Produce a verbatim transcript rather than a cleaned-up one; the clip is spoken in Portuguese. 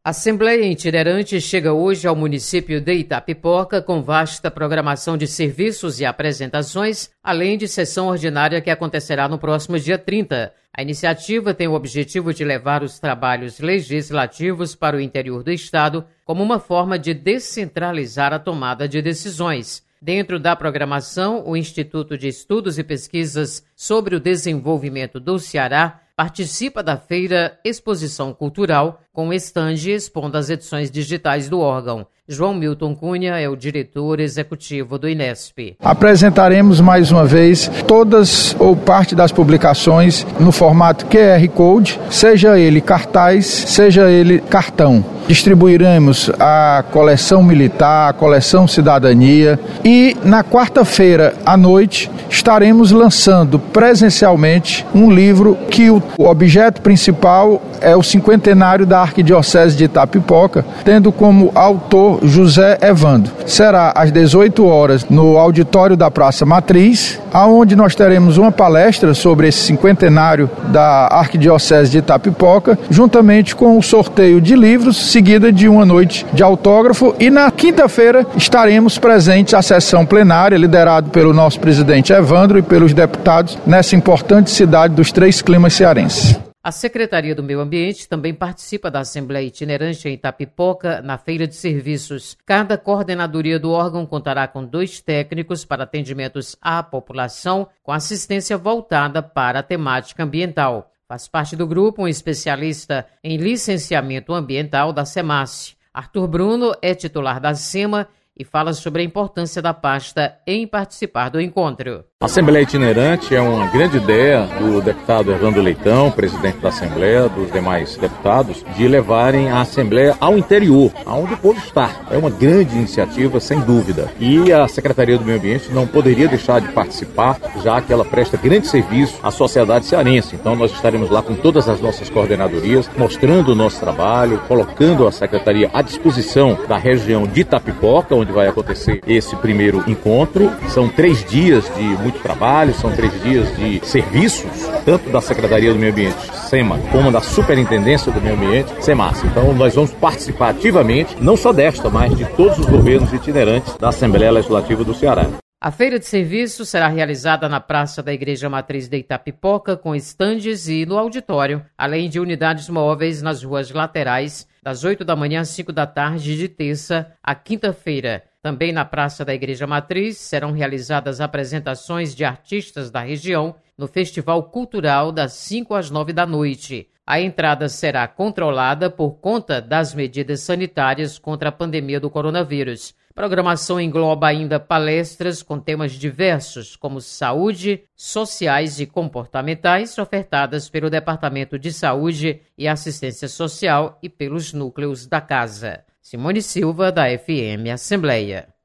A Assembleia Itinerante chega hoje ao município de Itapipoca com vasta programação de serviços e apresentações, além de sessão ordinária que acontecerá no próximo dia trinta. A iniciativa tem o objetivo de levar os trabalhos legislativos para o interior do estado como uma forma de descentralizar a tomada de decisões. Dentro da programação, o Instituto de Estudos e Pesquisas sobre o Desenvolvimento do Ceará participa da feira Exposição Cultural, com estande expondo as edições digitais do órgão. João Milton Cunha é o diretor executivo do INESP. Apresentaremos mais uma vez todas ou parte das publicações no formato Q R Code, seja ele cartaz, seja ele cartão. Distribuiremos a coleção militar, a coleção cidadania e na quarta-feira à noite estaremos lançando presencialmente um livro que o objeto principal é o cinquentenário da Arquidiocese de Itapipoca, tendo como autor José Evandro. Será às dezoito horas no auditório da Praça Matriz, aonde nós teremos uma palestra sobre esse cinquentenário da Arquidiocese de Itapipoca, juntamente com o sorteio de livros, seguida de uma noite de autógrafo, e na quinta-feira estaremos presentes à sessão plenária, liderado pelo nosso presidente Evandro e pelos deputados, nessa importante cidade dos três climas cearenses. A Secretaria do Meio Ambiente também participa da Assembleia Itinerante em Itapipoca, na Feira de Serviços. Cada coordenadoria do órgão contará com dois técnicos para atendimentos à população, com assistência voltada para a temática ambiental. Faz parte do grupo um especialista em licenciamento ambiental da SEMASSE. Arthur Bruno é titular da SEMA e fala sobre a importância da pasta em participar do encontro. A Assembleia Itinerante é uma grande ideia do deputado Evandro Leitão, presidente da Assembleia, dos demais deputados, de levarem a Assembleia ao interior, aonde o povo está. É uma grande iniciativa, sem dúvida. E a Secretaria do Meio Ambiente não poderia deixar de participar, já que ela presta grande serviço à sociedade cearense. Então nós estaremos lá com todas as nossas coordenadorias, mostrando o nosso trabalho, colocando a Secretaria à disposição da região de Itapipoca, onde vai acontecer esse primeiro encontro. São três dias de muito trabalho, são três dias de serviços, tanto da Secretaria do Meio Ambiente, SEMA, como da Superintendência do Meio Ambiente, SEMASSE. Então nós vamos participar ativamente, não só desta, mas de todos os governos itinerantes da Assembleia Legislativa do Ceará. A feira de serviços será realizada na Praça da Igreja Matriz de Itapipoca, com estandes e no auditório, além de unidades móveis nas ruas laterais, das oito da manhã às cinco da tarde, de terça a quinta-feira. Também na Praça da Igreja Matriz serão realizadas apresentações de artistas da região no Festival Cultural das cinco às nove da noite. A entrada será controlada por conta das medidas sanitárias contra a pandemia do coronavírus. A programação engloba ainda palestras com temas diversos, como saúde, sociais e comportamentais, ofertadas pelo Departamento de Saúde e Assistência Social e pelos núcleos da casa. Simone Silva, da F M Assembleia.